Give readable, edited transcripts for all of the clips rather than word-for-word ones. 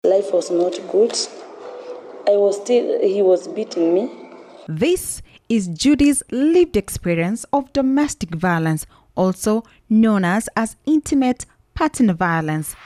Life was not good. He was beating me. This is Judy's lived experience of domestic violence, also known as intimate partner violence.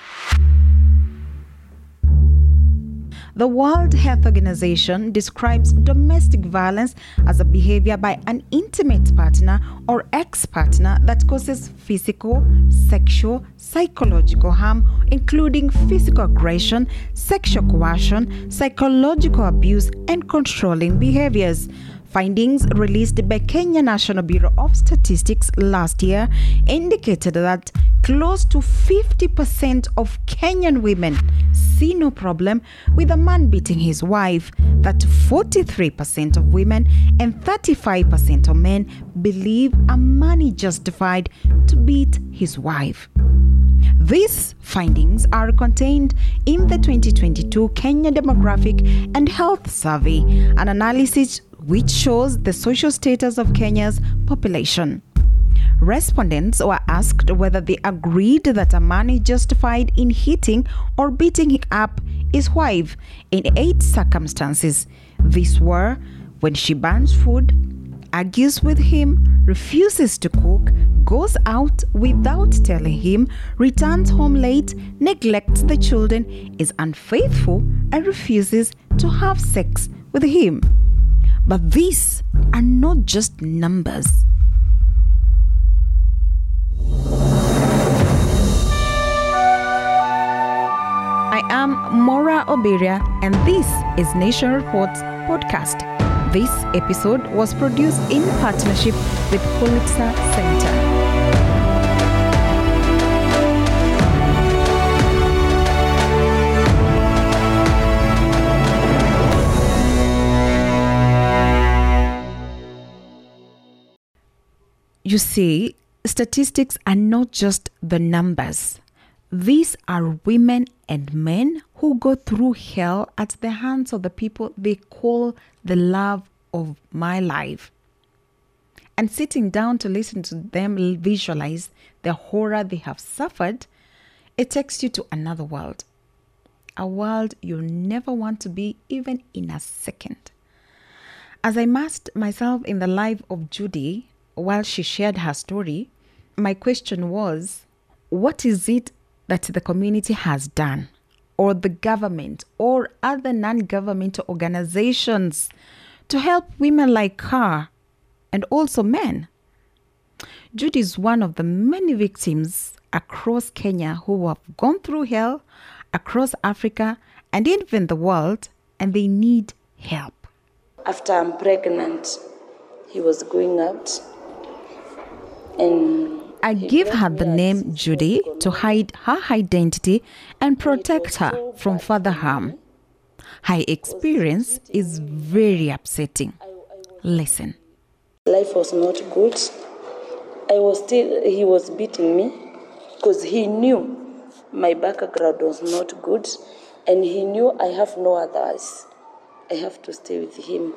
The World Health Organization describes domestic violence as a behavior by an intimate partner or ex-partner that causes physical, sexual, psychological harm, including physical aggression, sexual coercion, psychological abuse, and controlling behaviors. Findings released by Kenya National Bureau of Statistics last year indicated that close to 50% of Kenyan women see no problem with a man beating his wife, that 43% of women and 35% of men believe a man is justified to beat his wife. These findings are contained in the 2022 Kenya Demographic and Health Survey, an analysis which shows the social status of Kenya's population. Respondents were asked whether they agreed that a man is justified in hitting or beating up his wife in 8 circumstances. These were when she burns food, argues with him, refuses to cook, goes out without telling him, returns home late, neglects the children, is unfaithful, and refuses to have sex with him. But these are not just numbers. I am Maura Oberia, and this is Nation Reports podcast. This episode was produced in partnership with Pulitzer Center. You see, statistics are not just the numbers. These are women and men who go through hell at the hands of the people they call the love of my life. And sitting down to listen to them visualize the horror they have suffered, it takes you to another world. A world you'll never want to be even in a second. As I immersed myself in the life of Judy while she shared her story, my question was, what is it that the community has done, or the government, or other non-governmental organizations to help women like her, and also men? Judy is one of the many victims across Kenya who have gone through hell, across Africa, and even the world, and they need help. After I'm pregnant, he was going out. And I give her the name Judy to hide her identity and protect her from further harm. Her experience is very upsetting. Listen. Life was not good. He was beating me because he knew my background was not good, and he knew I have no others. I have to stay with him.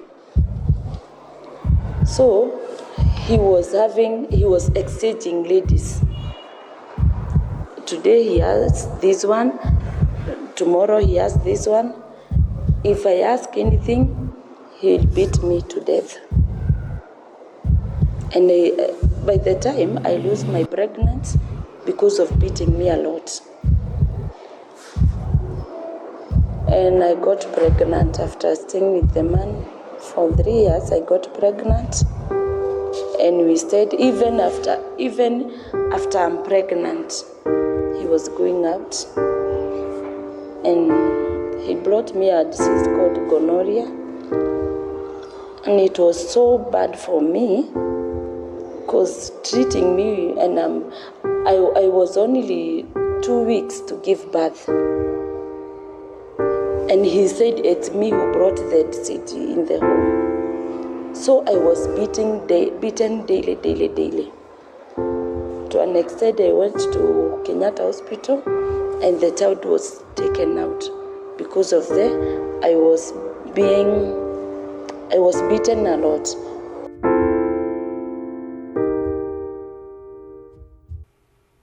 So he was exchanging ladies. Today he has this one, tomorrow he has this one. If I ask anything, he'll beat me to death. And by the time I lose my pregnancy because of beating me a lot. And I got pregnant after staying with the man for 3 years. I got pregnant. And we stayed even after I'm pregnant, he was going out. And he brought me a disease called gonorrhea. And it was so bad for me because treating me, and I was only 2 weeks to give birth. And he said it's me who brought the disease in the home. So I was beaten daily. To an extent, I went to Kenyatta Hospital, and the child was taken out because of I was beaten a lot.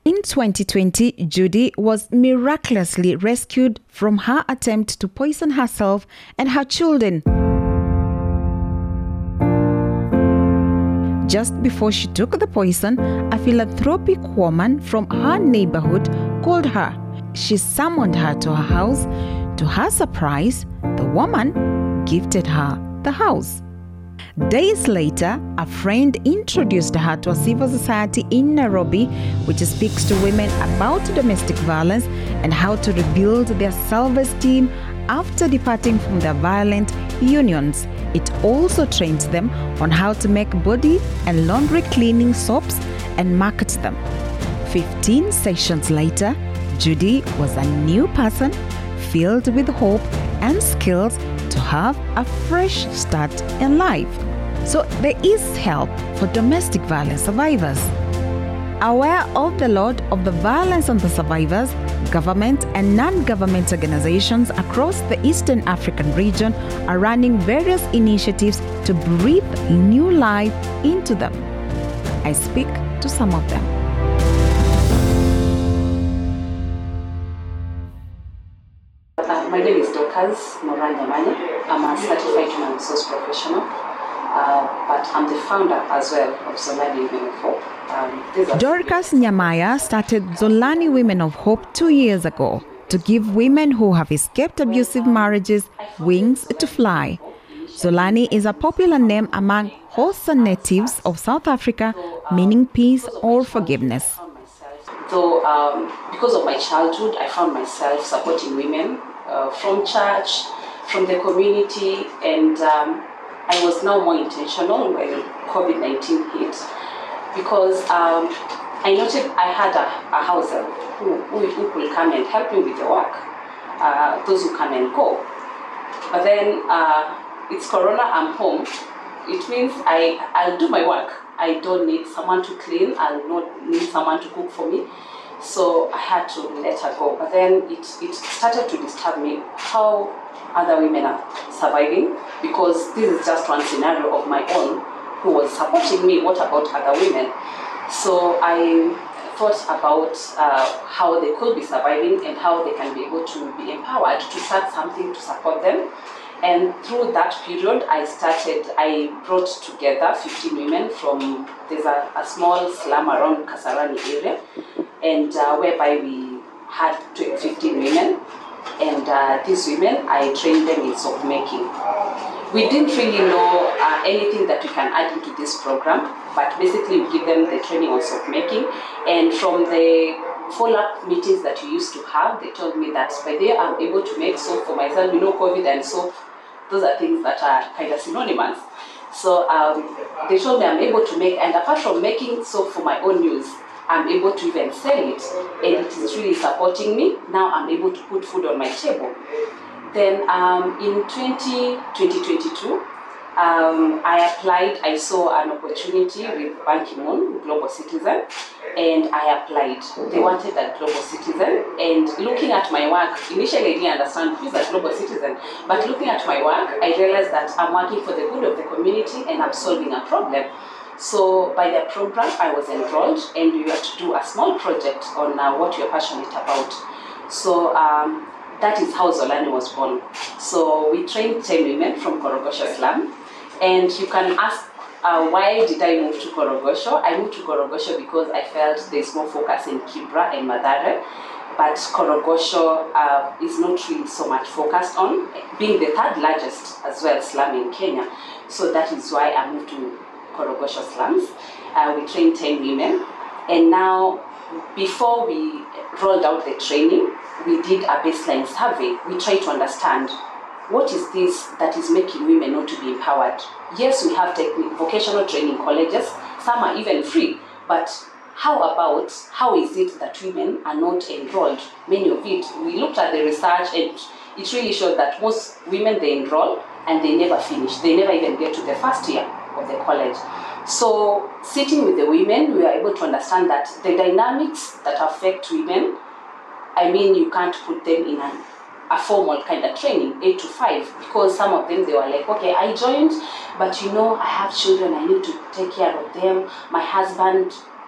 In 2020, Judy was miraculously rescued from her attempt to poison herself and her children. Just before she took the poison, a philanthropic woman from her neighborhood called her. She summoned her to her house. To her surprise, the woman gifted her the house. Days later, a friend introduced her to a civil society in Nairobi, which speaks to women about domestic violence and how to rebuild their self-esteem after departing from their violent unions. It also trains them on how to make body and laundry cleaning soaps and market them. 15 sessions later, Judy was a new person, filled with hope and skills to have a fresh start in life. So there is help for domestic violence survivors. Aware of the load of the violence on the survivors, government and non-government organizations across the Eastern African region are running various initiatives to breathe new life into them. I speak to some of them. My name is Dorcas Moran Nyamanya. I'm a certified human resource professional, but I'm the founder as well of Zolani Women of Hope. Dorcas Nyamanya started Zolani Women of Hope 2 years ago to give women who have escaped abusive marriages wings to fly. Zolani is a popular name among Xhosa natives of South Africa, meaning peace or forgiveness. Though, because of my childhood, I found myself supporting women from church, from the community, and I was now more intentional when COVID-19 hit, because I noted I had a house help who could come and help me with the work, those who come and go. But then it's Corona, I'm home. It means I'll do my work. I don't need someone to clean, I'll not need someone to cook for me. So I had to let her go. But then it started to disturb me how other women are surviving, because this is just one scenario of my own who was supporting me. What about other women? So I thought about how they could be surviving and how they can be able to be empowered to start something to support them. And through that period, I brought together 15 women from, there's a small slum around Kasarani area, and whereby we had 15 women. And these women, I trained them in soap making. We didn't really know anything that we can add into this program, but basically we give them the training on soap making. And from the follow-up meetings that we used to have, they told me that by then I'm able to make soap for myself. You know, COVID and soap, those are things that are kind of synonymous. So they told me I'm able to make, and apart from making soap for my own use, I'm able to even sell it, and it is really supporting me. Now I'm able to put food on my table. Then in 2022, I applied. I saw an opportunity with Ban Ki-moon, Global Citizen, and I applied. They wanted a Global Citizen, and looking at my work, initially I didn't understand who's a Global Citizen, but looking at my work, I realized that I'm working for the good of the community and I'm solving a problem. So by the program, I was enrolled, and we had to do a small project on what you're passionate about. So that is how Zolani was born. So we trained 10 women from Korogosho slum. And you can ask, why did I move to Korogosho? I moved to Korogosho because I felt there's more focus in Kibra and Mathare. But Korogosho is not really so much focused on, being the third largest as well slum in Kenya. So that is why I moved to Korogosho slums. We trained 10 women, and now before we rolled out the training, we did a baseline survey. We tried to understand what is this that is making women not to be empowered. Yes, we have vocational training colleges, some are even free, but how is it that women are not enrolled? Many of it, we looked at the research, and it really showed that most women, they enroll and they never finish. They never even get to the first year of the college. So sitting with the women, we were able to understand that the dynamics that affect women, I mean, you can't put them in a formal kind of training, 8 to 5, because some of them, they were like, okay, I joined, but you know, I have children, I need to take care of them. My husband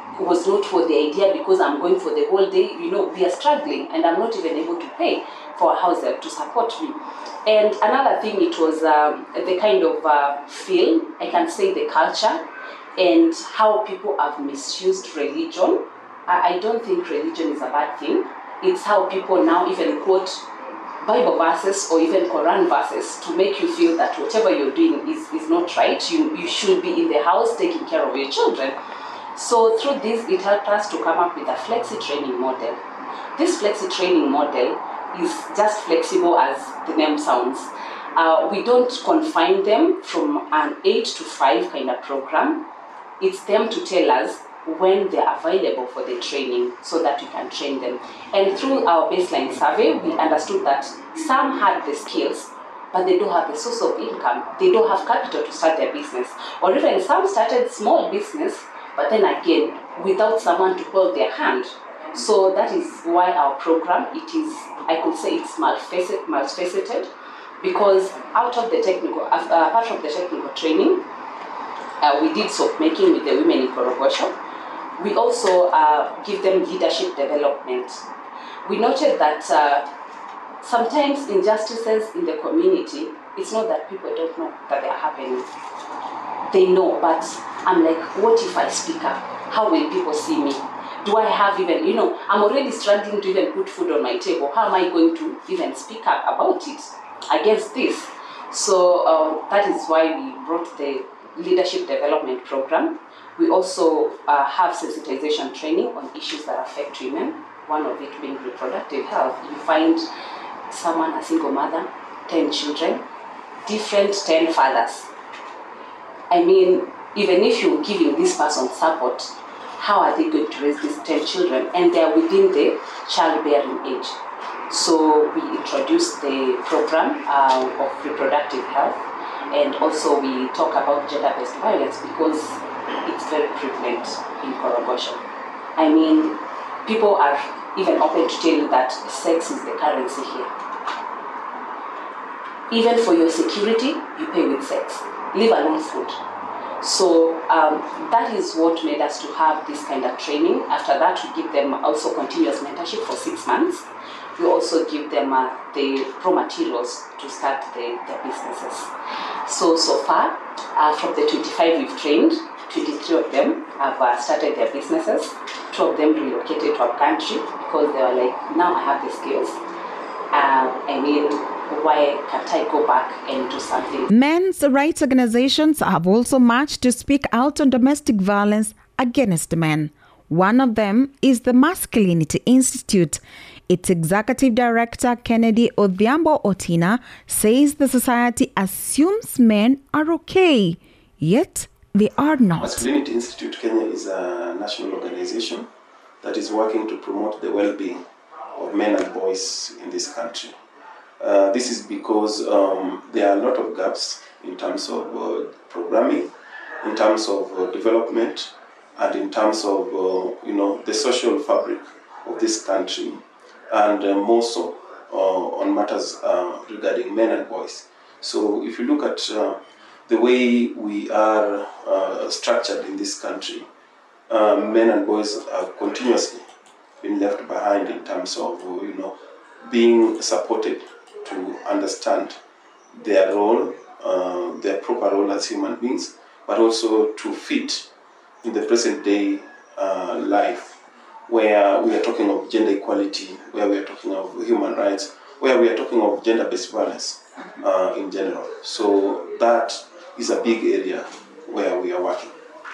was not for the idea because I'm going for the whole day. We are struggling and I'm not even able to pay for a house help to support me. And another thing, it was the kind of feel, I can say the culture and how people have misused religion. I don't think religion is a bad thing. It's how people now even quote Bible verses or even Quran verses to make you feel that whatever you're doing is not right. You should be in the house taking care of your children. So through this, it helped us to come up with a flexi training model. This flexi training model is just flexible as the name sounds. We don't confine them from an 8 to 5 kind of program. It's them to tell us when they're available for the training so that we can train them. And through our baseline survey, we understood that some had the skills, but they don't have the source of income. They don't have capital to start their business. Or even some started small business, but then again, without someone to hold their hand. So that is why our program, I could say it's multifaceted, because apart from the technical training, we did soap making with the women in Korogosho. We also give them leadership development. We noted that sometimes injustices in the community, it's not that people don't know that they are happening. They know, but I'm like, what if I speak up? How will people see me? Do I have even, I'm already struggling to even put food on my table. How am I going to even speak up about it against this? So that is why we brought the leadership development program. We also have sensitization training on issues that affect women, one of it being reproductive health. You find someone, a single mother, 10 children, different 10 fathers. I mean, even if you're giving this person support, how are they going to raise these 10 children? And they're within the childbearing age. So we introduced the program of reproductive health, and also we talk about gender-based violence because it's very prevalent in Korogosho. I mean, people are even open to tell you that sex is the currency here. Even for your security, you pay with sex, leave alone food. So that is what made us to have this kind of training. After that, we give them also continuous mentorship for 6 months. We also give them the raw materials to start their businesses. So far, from the 25 we've trained, 23 of them have started their businesses. 2 of them relocated to our country because they were like, now I have the skills. Why can't I go back and do something? Men's rights organizations have also marched to speak out on domestic violence against men. One of them is the Masculinity Institute. Its executive director, Kennedy Odhiambo Otina, says the society assumes men are okay, yet they are not. Masculinity Institute Kenya is a national organization that is working to promote the well-being of men and boys in this country. This is because there are a lot of gaps in terms of programming, in terms of development, and in terms of the social fabric of this country, and more so on matters regarding men and boys. So if you look at the way we are structured in this country, men and boys have continuously been left behind in terms of being supported to understand their role, their proper role as human beings, but also to fit in the present day life, where we are talking of gender equality, where we are talking of human rights, where we are talking of gender-based violence in general. So that is a big area where we are working.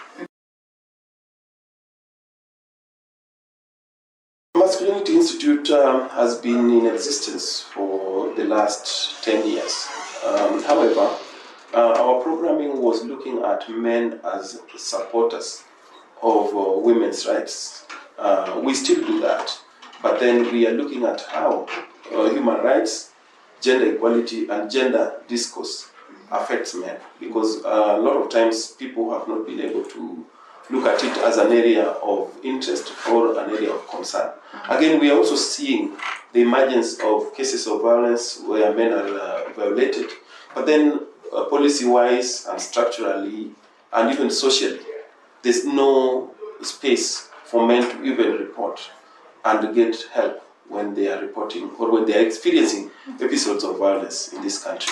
Masculinity Institute has been in existence for the last 10 years. However, our programming was looking at men as supporters of women's rights. We still do that, but then we are looking at how human rights, gender equality, and gender discourse affects men, because a lot of times people have not been able to look at it as an area of interest or an area of concern. Again, we are also seeing the emergence of cases of violence where men are violated, but then policy-wise and structurally and even socially, there's no space for men to even report and get help when they are reporting or when they are experiencing episodes of violence in this country.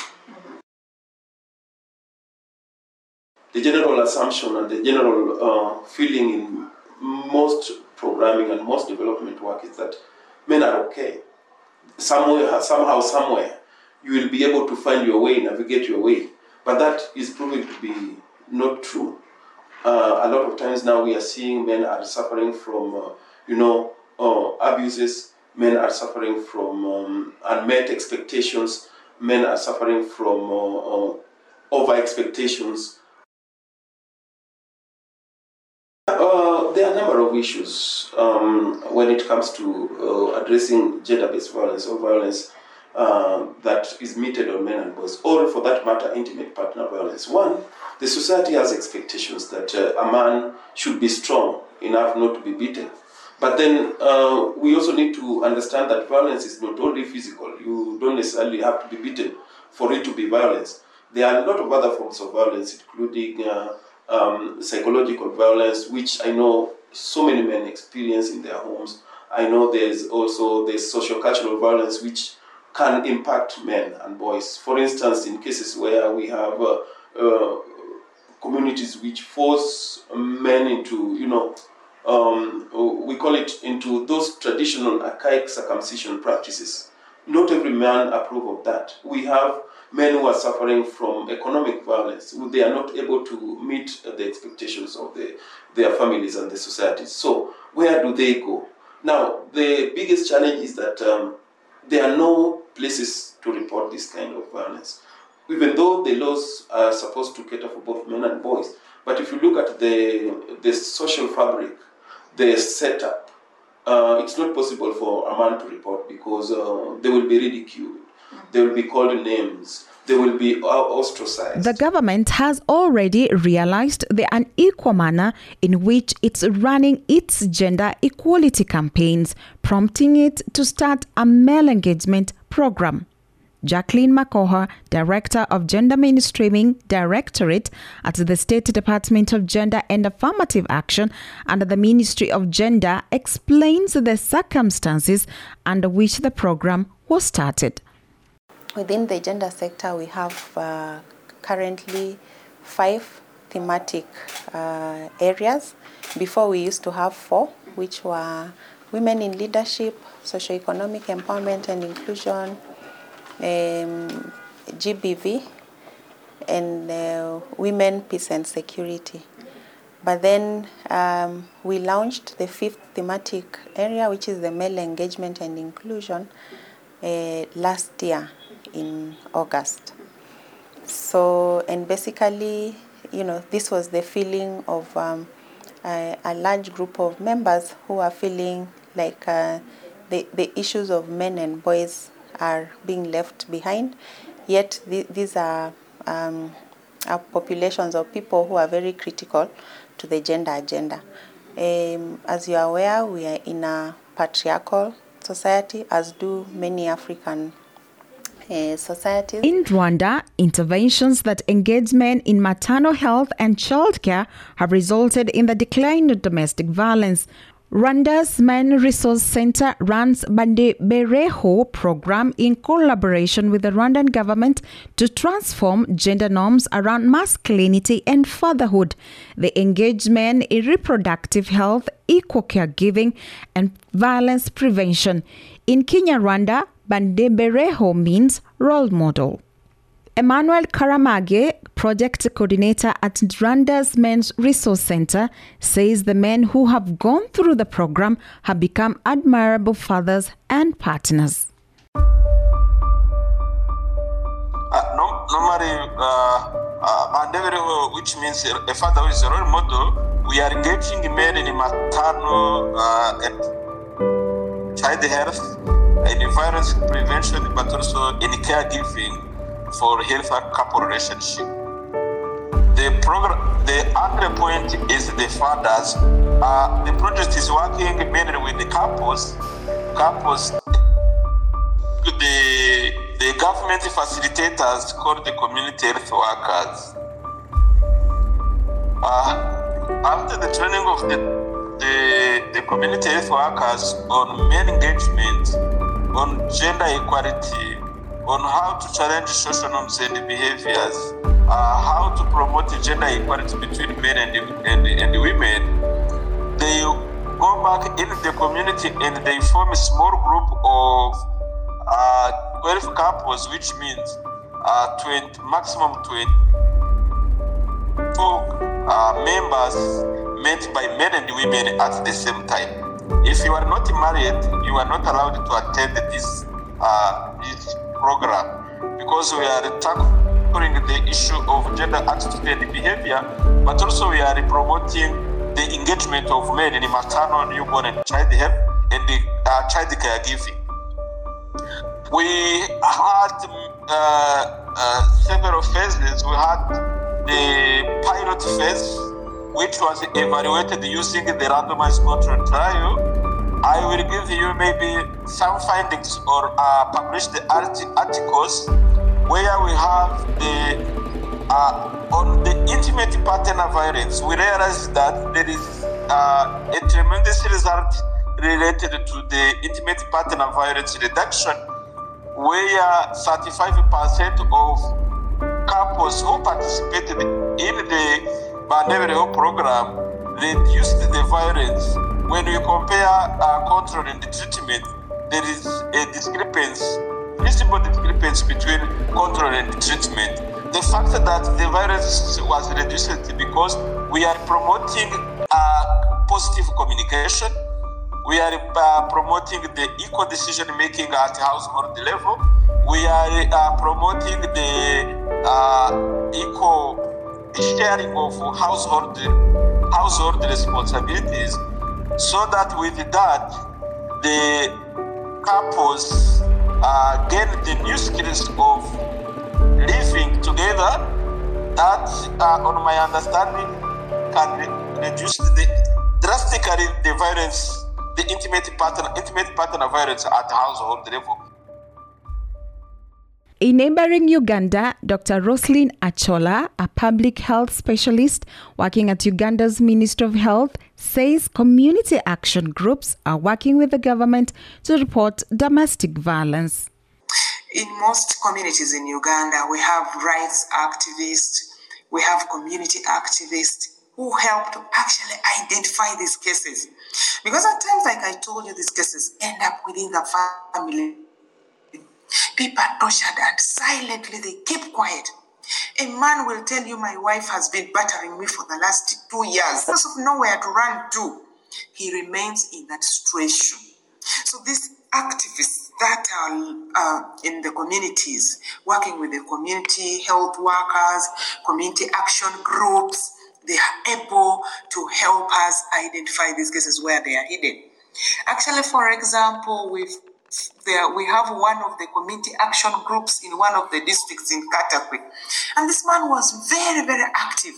The general assumption and the general feeling in most programming and most development work is that men are okay. Somehow, somewhere, you will be able to find your way, navigate your way. But that is proving to be not true. A lot of times now we are seeing men are suffering from, abuses. Men are suffering from unmet expectations. Men are suffering from over expectations. There are a number of issues when it comes to addressing gender-based violence or violence that is meted on men and boys, or for that matter, intimate partner violence. One, the society has expectations that a man should be strong enough not to be beaten. But then we also need to understand that violence is not only physical. You don't necessarily have to be beaten for it to be violence. There are a lot of other forms of violence, including psychological violence, which I know so many men experience in their homes. I know there's also the socio-cultural violence, which can impact men and boys. For instance, in cases where we have communities which force men into, we call it into those traditional archaic circumcision practices. Not every man approves of that. We have men who are suffering from economic violence. They are not able to meet the expectations of their families and the society. So where do they go? Now, the biggest challenge is that there are no places to report this kind of violence. Even though the laws are supposed to cater for both men and boys, but if you look at the social fabric, the setup, it's not possible for a man to report because they will be ridiculed. They will be called names. They will be ostracized. The government has already realized the unequal manner in which it's running its gender equality campaigns, prompting it to start a male engagement program. Jacqueline Makoha, Director of Gender Mainstreaming Directorate at the State Department of Gender and Affirmative Action under the Ministry of Gender, explains the circumstances under which the program was started. Within the gender sector, we have currently 5 thematic areas. Before we used to have 4, which were women in leadership, socioeconomic empowerment and inclusion, GBV, and women, peace and security. But then we launched the 5th thematic area, which is the male engagement and inclusion, last year in August. So, and basically, this was the feeling of a large group of members who are feeling like the issues of men and boys are being left behind, yet these are populations of people who are very critical to the gender agenda. As you are aware, we are in a patriarchal society, as do many African societies. In Rwanda, interventions that engage men in maternal health and childcare have resulted in the decline of domestic violence. Rwanda's Men Resource Center runs Bande Bereho program in collaboration with the Rwandan government to transform gender norms around masculinity and fatherhood. They engage men in reproductive health, equal caregiving, and violence prevention. In Kinyarwanda, Bande Bereho means role model. Emmanuel Karamage, project coordinator at Rwanda's Men's Resource Center, says the men who have gone through the program have become admirable fathers and partners. Normally, which means a father who is a role model, we are engaging men in maternal and child health, in violence prevention, but also in caregiving for healthy couple relationship. The other point is the fathers. The project is working mainly with the couples. The government facilitators called the community health workers. After the training of the the community health workers on men engagement, on gender equality, on how to challenge social norms and behaviors, how to promote gender equality between men and women. They go back in the community and they form a small group of 12 couples, which means maximum 24 members met by men and women at the same time. If you are not married, you are not allowed to attend this program, because we are tackling the issue of gender attitude and behavior, but also we are promoting the engagement of men in maternal, newborn, and child health and the child caregiving. We had several phases. We had the pilot phase, which was evaluated using the randomized control trial. I will give you maybe some findings or publish the articles where we have the on the intimate partner violence. We realized that there is a tremendous result related to the intimate partner violence reduction, where 35% of couples who participated in the behavioral program reduced the violence. When we compare control and the treatment, there is a discrepancy, visible discrepancy between control and the treatment. The fact that the violence was reduced because we are promoting positive communication, we are promoting the equal decision making at household level, we are promoting the equal sharing of household responsibilities, so that with that the couples gain the new skills of living together that, on my understanding, can reduce drastically the violence, the intimate partner violence at household level. In neighboring Uganda, Dr. Roslyn Achola, a public health specialist working at Uganda's Ministry of Health, says community action groups are working with the government to report domestic violence. In most communities in Uganda, we have rights activists, we have community activists who help to actually identify these cases. Because at times, like I told you, these cases end up within the family. People are tortured and silently they keep quiet. A man will tell you, my wife has been battering me for the last 2 years. Because of nowhere to run to, he remains in that situation. So these activists that are in the communities, working with the community health workers, community action groups, they are able to help us identify these cases where they are hidden. Actually, for example, we have one of the community action groups in one of the districts in Katakwi. And this man was very, very active.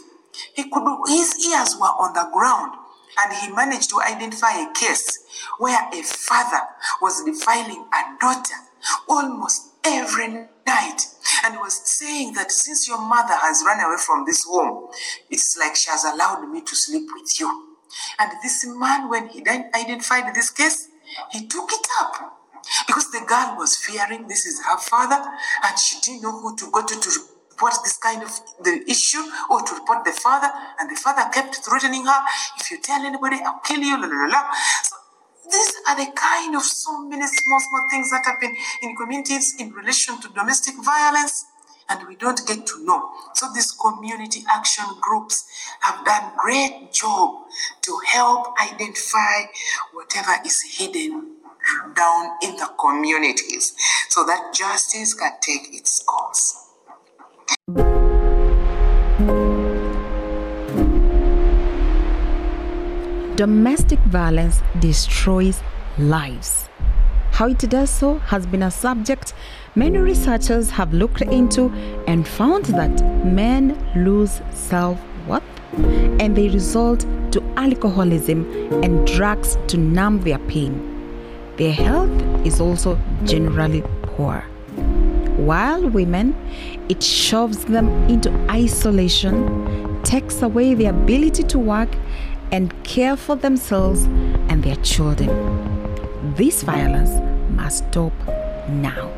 His ears were on the ground, and he managed to identify a case where a father was defiling a daughter almost every night. And he was saying that since your mother has run away from this home, it's like she has allowed me to sleep with you. And this man, when he identified this case, he took it up. Because the girl was fearing this is her father, and she didn't know who to go to report this kind of the issue or to report the father, and the father kept threatening her, if you tell anybody, I'll kill you, la, la, la, la. So these are the kind of so many small things that happen in communities in relation to domestic violence, and we don't get to know. So these community action groups have done great job to help identify whatever is hidden down in the communities so that justice can take its course. Domestic violence destroys lives. How it does so has been a subject many researchers have looked into and found that men lose self-worth and they resort to alcoholism and drugs to numb their pain. Their health is also generally poor. While women, it shoves them into isolation, takes away their ability to work, and care for themselves and their children. This violence must stop now.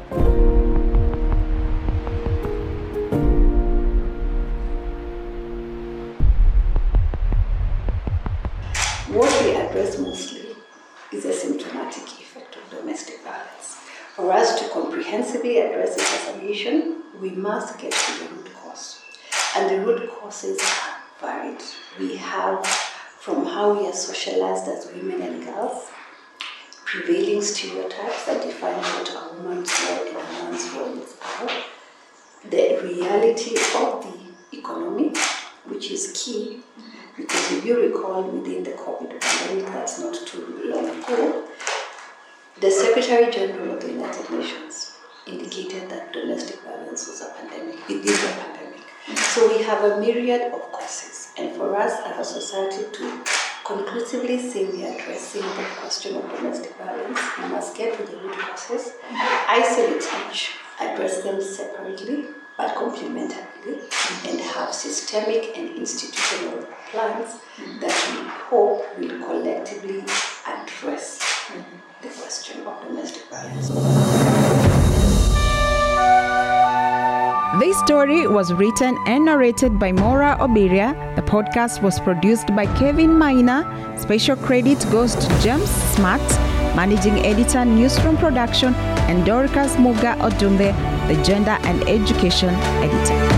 What we address mostly is a symptomatic effect of domestic violence. For us to comprehensively address it as a nation, we must get to the root cause. And the root causes are varied. We have from how we are socialized as women and girls, prevailing stereotypes that define what a woman's role and a man's role are, the reality of the economy, which is key, because if you recall within the COVID pandemic, that's not too long ago, the Secretary General of the United Nations indicated that domestic violence was a pandemic. It is a pandemic. So we have a myriad of causes, and for us as a society to conclusively say we are addressing the question of domestic violence, we must get to the root causes, isolate each, address them separately but complementarily, and have systemic and institutional plans that we hope will collectively address the question of domestic violence. This story was written and narrated by Maura Obiria. The podcast was produced by Kevin Maina. Special credit goes to James Smart, Managing Editor, Newsroom Production, and Dorcas Muga Odumbe, the Gender and Education Editor.